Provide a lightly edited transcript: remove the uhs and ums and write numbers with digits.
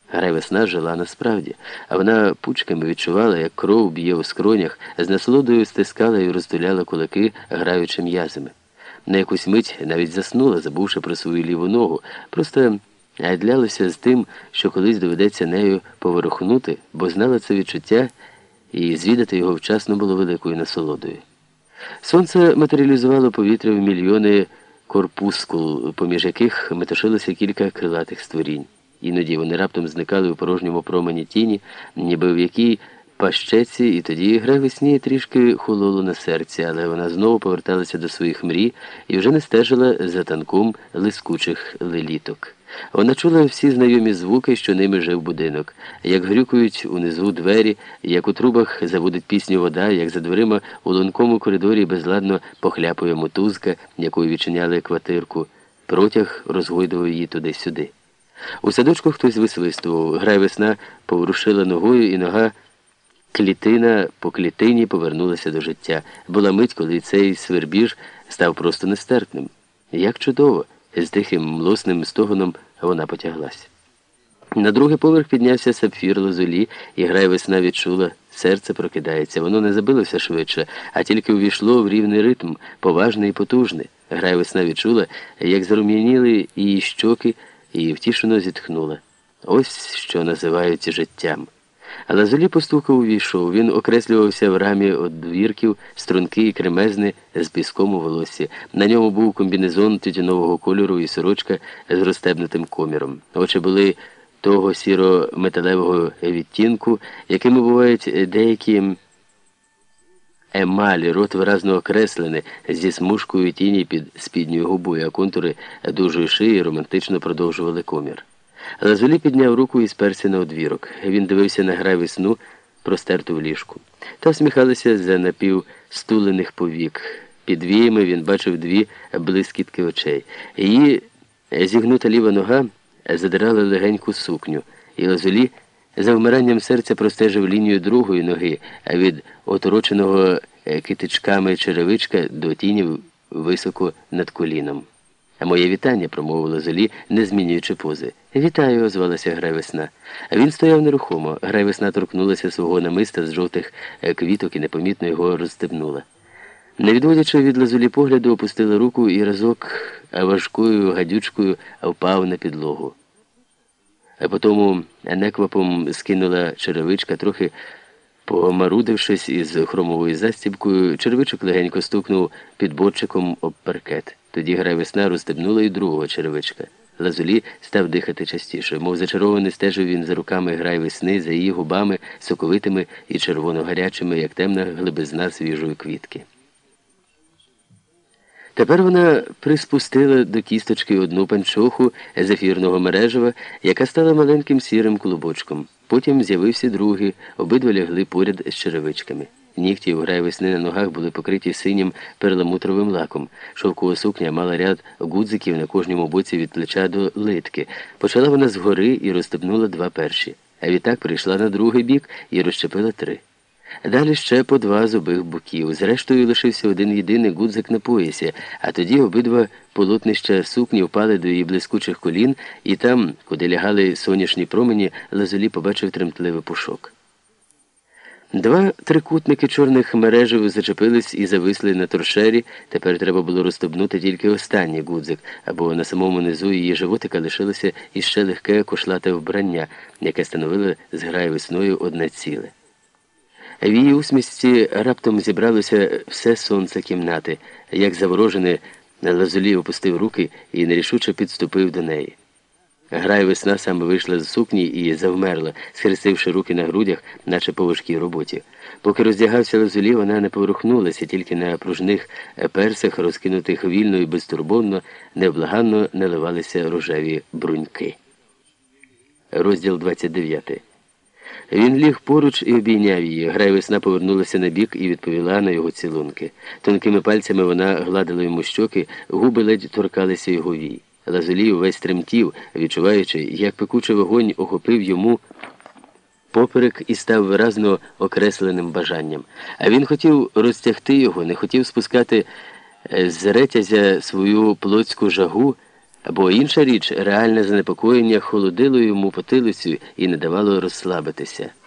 Грайвесна жила насправді, а вона пучками відчувала, як кров б'є у скронях, з насолодою стискала і роздуляла кулаки, граючи м'язами. На якусь мить навіть заснула, забувши про свою ліву ногу, просто глядлялася з тим, що колись доведеться нею поворухнути, бо знала це відчуття, і звідати його вчасно було великою насолодою. Сонце матеріалізувало повітря в мільйони корпускул, поміж яких метушилося кілька крилатих створінь. Іноді вони раптом зникали у порожньому промені тіні, ніби в якій пащеці, і тоді Грайвесні трішки хололо на серці, але вона знову поверталася до своїх мрій і вже не стежила за танком лискучих леліток. Вона чула всі знайомі звуки, що ними жив будинок, як грюкають унизу двері, як у трубах заводить пісню вода, як за дверима у лункому коридорі безладно похляпує мотузка, якою відчиняли квартирку. Протяг розгойдував її туди-сюди. У садочку хтось висвистував. Грайвесна поворушила ногою, і нога клітина по клітині повернулася до життя. Була мить, коли цей свербіж став просто нестерпним. Як чудово! З тихим млосним стогоном вона потяглась. На другий поверх піднявся сапфір Лозулі, і Грайвесна відчула, серце прокидається. Воно не забилося швидше, а тільки увійшло в рівний ритм, поважний і потужний. Грайвесна відчула, як зарум'яніли її щоки, і втішено зітхнула. Ось що називають життям. А Лазулі постукав увійшов. Він окреслювався в рамі одвірків, стрункий і кремезний, з піском у волосі. На ньому був комбінезон тютюнового кольору і сорочка з розстебнутим коміром. Очі були того сіро-металевого відтінку, якими бувають деякі емалі, рот виразно окреслений, зі смужкою тіні під спідньою губою, а контури дужої шиї романтично продовжували комір. Лазулі підняв руку і сперся на одвірок. Він дивився на Грайвесну, простерту в ліжку. Та всміхалася за напівстулених повік. Під віями він бачив дві блискітки очей. Її зігнута ліва нога задирала легеньку сукню, і Лазулі за вмиранням серця простежив лінію другої ноги, а від отороченого китичками черевичка до тіні високо над коліном. «А моє вітання», – промовила Лазулі, не змінюючи пози. «Вітаю», – озвалася Грайвесна. Він стояв нерухомо. Грайвесна торкнулася свого намиста з жовтих квіток і непомітно його розстебнула. Не відводячи від Лазулі погляду, опустила руку і разок важкою гадючкою впав на підлогу. А потім неквапом скинула черевичка, трохи помарудившись із хромовою застібкою, черевичок легенько стукнув підборчиком об паркет. Тоді Грайвесна розстебнула і другого черевичка. Лазулі став дихати частіше. Мов зачарований, стежив він за руками Грайвесни, за її губами, соковитими і червоно-гарячими, як темна глибизна свіжої квітки. Тепер вона приспустила до кісточки одну панчоху з ефірного мережева, яка стала маленьким сірим клубочком. Потім з'явився другий, обидва лягли поряд з черевичками. Нігті у Грайвесни на ногах були покриті синім перламутровим лаком. Шовкова сукня мала ряд гудзиків на кожному боці від плеча до литки. Почала вона згори і розстебнула два перші. А відтак прийшла на другий бік і розчепила три. Далі ще по два з обох боків. Зрештою лишився один єдиний гудзик на поясі, а тоді обидва полотнища сукні впали до її блискучих колін, і там, куди лягали сонячні промені, Лазулі побачив тремтливий пушок. Два трикутники чорних мережів зачепились і зависли на торшері. Тепер треба було розстебнути тільки останній гудзик, або на самому низу її животика лишилося іще легке кошлате вбрання, яке становило з Грайвесною одне ціле. В її усмішці раптом зібралося все сонце кімнати. Як заворожений, Лазулі опустив руки і нерішуче підступив до неї. Грайвесна саме вийшла з сукні і завмерла, схрестивши руки на грудях, наче по важкій роботі. Поки роздягався Лазулі, вона не поворухнулася, тільки на пружних персах, розкинутих вільно і безтурботно, невблаганно наливалися рожеві бруньки. Розділ 29. Він ліг поруч і обійняв її. Грайвесна повернулася на бік і відповіла на його цілунки. Тонкими пальцями вона гладила йому щоки, губи ледь торкалися його вій. Лазулі увесь тремтів, відчуваючи, як пекучий вогонь охопив йому поперек і став виразно окресленим бажанням. А він хотів розтягти його, не хотів спускати з ретязя свою плотську жагу, Бо інша річ, реальне занепокоєння холодило йому потилицю і не давало розслабитися.